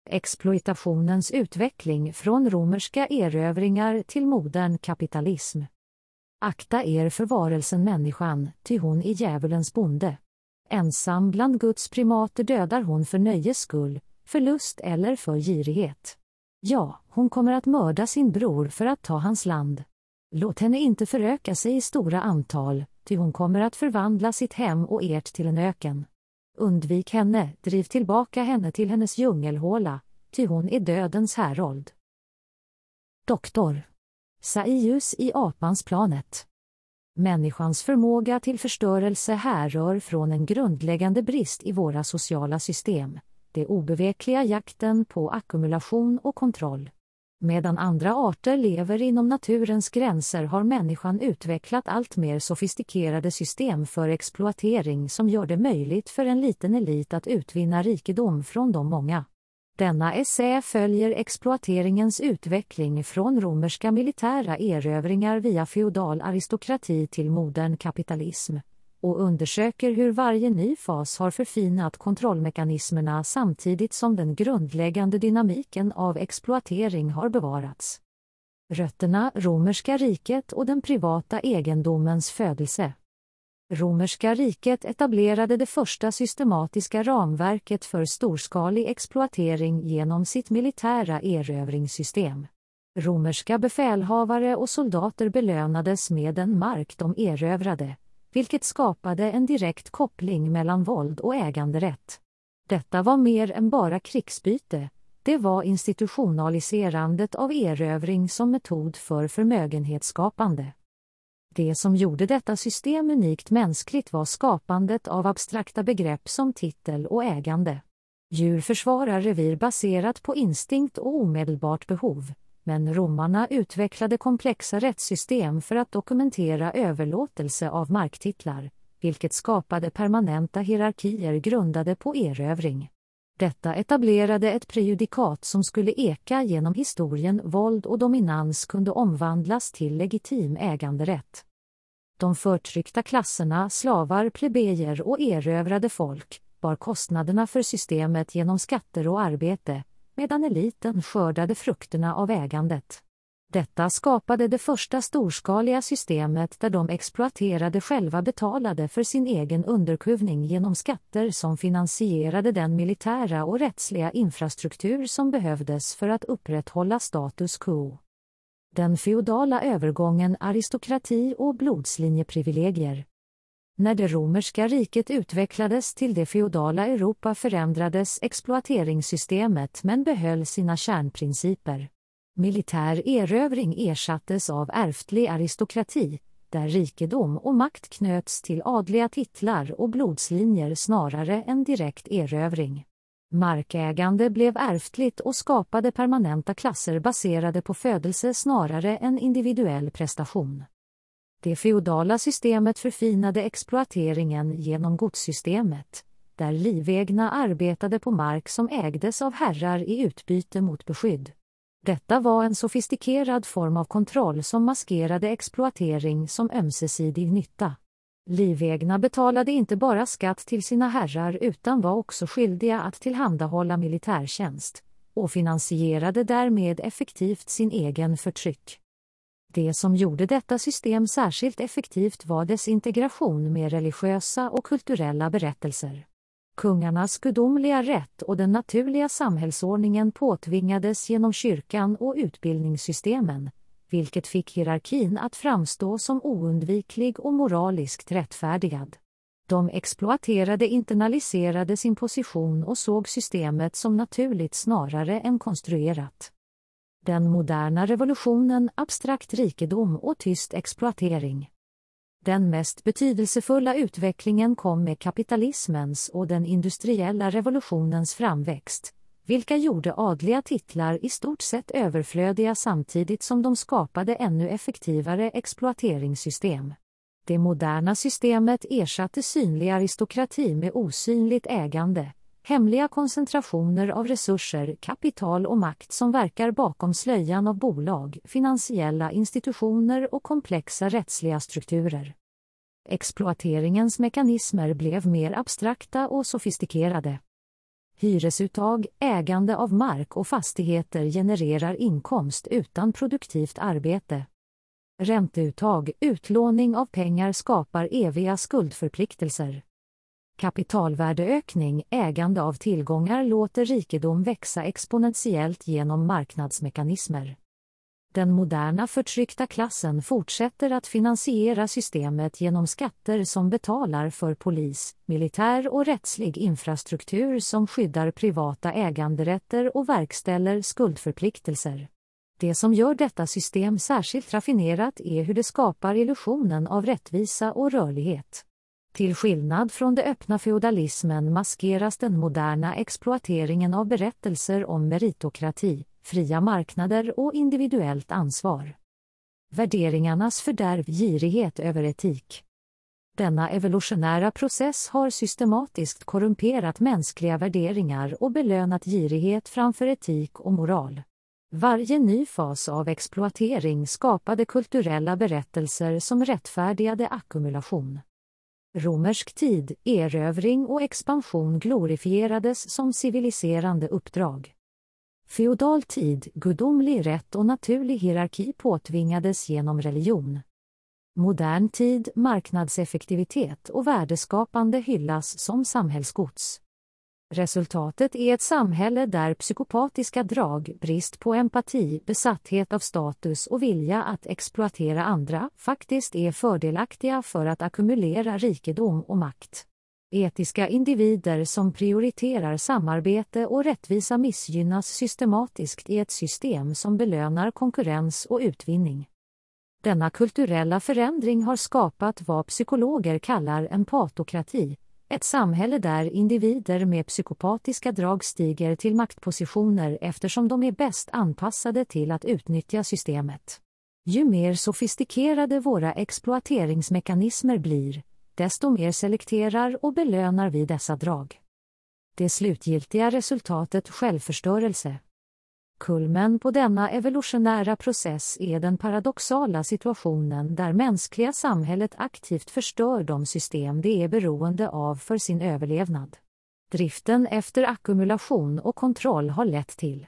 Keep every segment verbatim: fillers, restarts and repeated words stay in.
Exploitationens utveckling från romerska erövringar till modern kapitalism. Akta er för varelsen människan, ty hon är djävulens bonde. Ensam bland Guds primater dödar hon för nöjes skull, för lust eller för girighet. Ja, hon kommer att mörda sin bror för att ta hans land. Låt henne inte föröka sig i stora antal, ty hon kommer att förvandla sitt hem och ert till en öken. Undvik henne, driv tillbaka henne till hennes djungelhåla, ty hon är dödens härold. Doktor Saius i apans planet. Människans förmåga till förstörelse härrör från en grundläggande brist i våra sociala system, det obevekliga jakten på ackumulation och kontroll. Medan andra arter lever inom naturens gränser har människan utvecklat allt mer sofistikerade system för exploatering som gör det möjligt för en liten elit att utvinna rikedom från de många. Denna essä följer exploateringens utveckling från romerska militära erövringar via feodal aristokrati till modern kapitalism, och undersöker hur varje ny fas har förfinat kontrollmekanismerna samtidigt som den grundläggande dynamiken av exploatering har bevarats. Rötterna, romerska riket och den privata egendomens födelse. Romerska riket etablerade det första systematiska ramverket för storskalig exploatering genom sitt militära erövringssystem. Romerska befälhavare och soldater belönades med den mark de erövrade, vilket skapade en direkt koppling mellan våld och äganderätt. Detta var mer än bara krigsbyte, det var institutionaliserandet av erövring som metod för förmögenhetsskapande. Det som gjorde detta system unikt mänskligt var skapandet av abstrakta begrepp som titel och ägande. Djur försvarar revir baserat på instinkt och omedelbart behov, men romarna utvecklade komplexa rättssystem för att dokumentera överlåtelse av marktitlar, vilket skapade permanenta hierarkier grundade på erövring. Detta etablerade ett prejudikat som skulle eka genom historien. Våld och dominans kunde omvandlas till legitim äganderätt. De förtryckta klasserna, slavar, plebejer och erövrade folk, bar kostnaderna för systemet genom skatter och arbete, medan eliten skördade frukterna av ägandet. Detta skapade det första storskaliga systemet där de exploaterade själva betalade för sin egen underkuvning genom skatter som finansierade den militära och rättsliga infrastruktur som behövdes för att upprätthålla status quo. Den feodala övergången, aristokrati och blodslinjeprivilegier. När det romerska riket utvecklades till det feodala Europa förändrades exploateringssystemet men behöll sina kärnprinciper. Militär erövring ersattes av ärftlig aristokrati, där rikedom och makt knöts till adliga titlar och blodslinjer snarare än direkt erövring. Markägande blev ärftligt och skapade permanenta klasser baserade på födelse snarare än individuell prestation. Det feodala systemet förfinade exploateringen genom godssystemet, där livegna arbetade på mark som ägdes av herrar i utbyte mot beskydd. Detta var en sofistikerad form av kontroll som maskerade exploatering som ömsesidig nytta. Livegna betalade inte bara skatt till sina herrar utan var också skyldiga att tillhandahålla militärtjänst, och finansierade därmed effektivt sin egen förtryck. Det som gjorde detta system särskilt effektivt var dess integration med religiösa och kulturella berättelser. Kungarnas gudomliga rätt och den naturliga samhällsordningen påtvingades genom kyrkan och utbildningssystemen, vilket fick hierarkin att framstå som oundviklig och moraliskt rättfärdigad. De exploaterade internaliserade sin position och såg systemet som naturligt snarare än konstruerat. Den moderna revolutionen, abstrakt rikedom och tyst exploatering. Den mest betydelsefulla utvecklingen kom med kapitalismens och den industriella revolutionens framväxt, vilka gjorde adliga titlar i stort sett överflödiga samtidigt som de skapade ännu effektivare exploateringssystem. Det moderna systemet ersatte synlig aristokrati med osynligt ägande, hemliga koncentrationer av resurser, kapital och makt som verkar bakom slöjan av bolag, finansiella institutioner och komplexa rättsliga strukturer. Exploateringens mekanismer blev mer abstrakta och sofistikerade. Hyresuttag, ägande av mark och fastigheter genererar inkomst utan produktivt arbete. Ränteuttag, utlåning av pengar skapar eviga skuldförpliktelser. Kapitalvärdeökning, ägande av tillgångar låter rikedom växa exponentiellt genom marknadsmekanismer. Den moderna förtryckta klassen fortsätter att finansiera systemet genom skatter som betalar för polis, militär och rättslig infrastruktur som skyddar privata äganderätter och verkställer skuldförpliktelser. Det som gör detta system särskilt raffinerat är hur det skapar illusionen av rättvisa och rörlighet. Till skillnad från den öppna feodalismen maskeras den moderna exploateringen av berättelser om meritokrati, fria marknader och individuellt ansvar. Värderingarnas fördärv, girighet över etik. Denna evolutionära process har systematiskt korrumperat mänskliga värderingar och belönat girighet framför etik och moral. Varje ny fas av exploatering skapade kulturella berättelser som rättfärdigade ackumulation. Romersk tid, erövring och expansion glorifierades som civiliserande uppdrag. Feodal tid, gudomlig rätt och naturlig hierarki påtvingades genom religion. Modern tid, marknadseffektivitet och värdeskapande hyllas som samhällsgods. Resultatet är ett samhälle där psykopatiska drag, brist på empati, besatthet av status och vilja att exploatera andra faktiskt är fördelaktiga för att ackumulera rikedom och makt. Etiska individer som prioriterar samarbete och rättvisa missgynnas systematiskt i ett system som belönar konkurrens och utvinning. Denna kulturella förändring har skapat vad psykologer kallar en patokrati, ett samhälle där individer med psykopatiska drag stiger till maktpositioner eftersom de är bäst anpassade till att utnyttja systemet. Ju mer sofistikerade våra exploateringsmekanismer blir, desto mer selekterar och belönar vi dessa drag. Det slutgiltiga resultatet självförstörelse. Kulmen på denna evolutionära process är den paradoxala situationen där mänskliga samhället aktivt förstör de system det är beroende av för sin överlevnad. Driften efter ackumulation och kontroll har lett till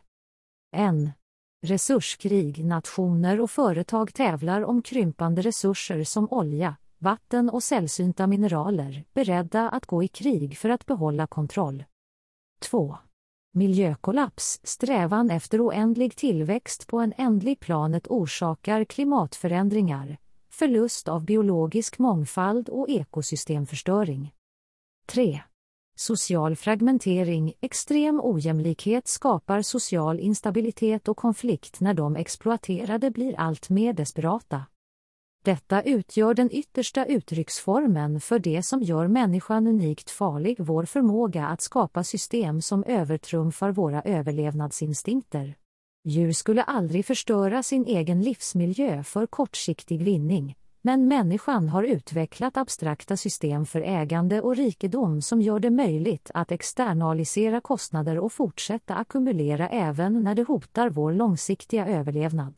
en resurskrig. Nationer och företag tävlar om krympande resurser som olja, vatten och sällsynta mineraler, beredda att gå i krig för att behålla kontroll. två. Miljökollaps. Strävan efter oändlig tillväxt på en ändlig planet orsakar klimatförändringar, förlust av biologisk mångfald och ekosystemförstöring. tre. Social fragmentering. Extrem ojämlikhet skapar social instabilitet och konflikt när de exploaterade blir allt mer desperata. Detta utgör den yttersta uttrycksformen för det som gör människan unikt farlig, vår förmåga att skapa system som övertrumfar våra överlevnadsinstinkter. Djur skulle aldrig förstöra sin egen livsmiljö för kortsiktig vinning, men människan har utvecklat abstrakta system för ägande och rikedom som gör det möjligt att externalisera kostnader och fortsätta ackumulera även när det hotar vår långsiktiga överlevnad.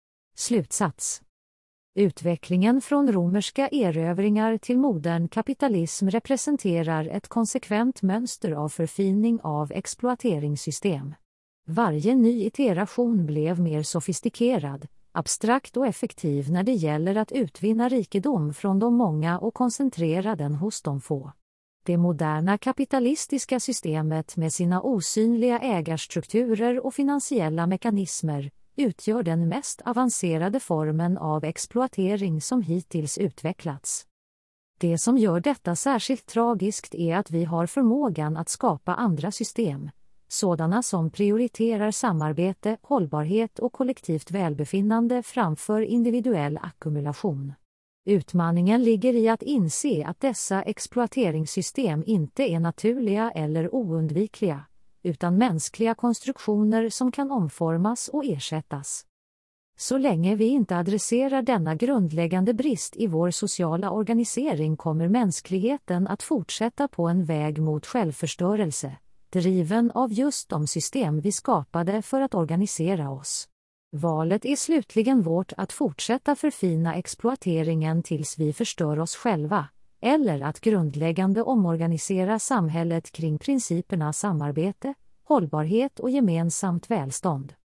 Slutsats. Utvecklingen från romerska erövringar till modern kapitalism representerar ett konsekvent mönster av förfining av exploateringssystem. Varje ny iteration blev mer sofistikerad, abstrakt och effektiv när det gäller att utvinna rikedom från de många och koncentrera den hos de få. Det moderna kapitalistiska systemet med sina osynliga ägarstrukturer och finansiella mekanismer utgör den mest avancerade formen av exploatering som hittills utvecklats. Det som gör detta särskilt tragiskt är att vi har förmågan att skapa andra system, sådana som prioriterar samarbete, hållbarhet och kollektivt välbefinnande framför individuell ackumulation. Utmaningen ligger i att inse att dessa exploateringssystem inte är naturliga eller oundvikliga, utan mänskliga konstruktioner som kan omformas och ersättas. Så länge vi inte adresserar denna grundläggande brist i vår sociala organisering kommer mänskligheten att fortsätta på en väg mot självförstörelse, driven av just de system vi skapade för att organisera oss. Valet är slutligen vårt att fortsätta förfina exploateringen tills vi förstör oss själva, eller att grundläggande omorganisera samhället kring principerna samarbete, hållbarhet och gemensamt välstånd.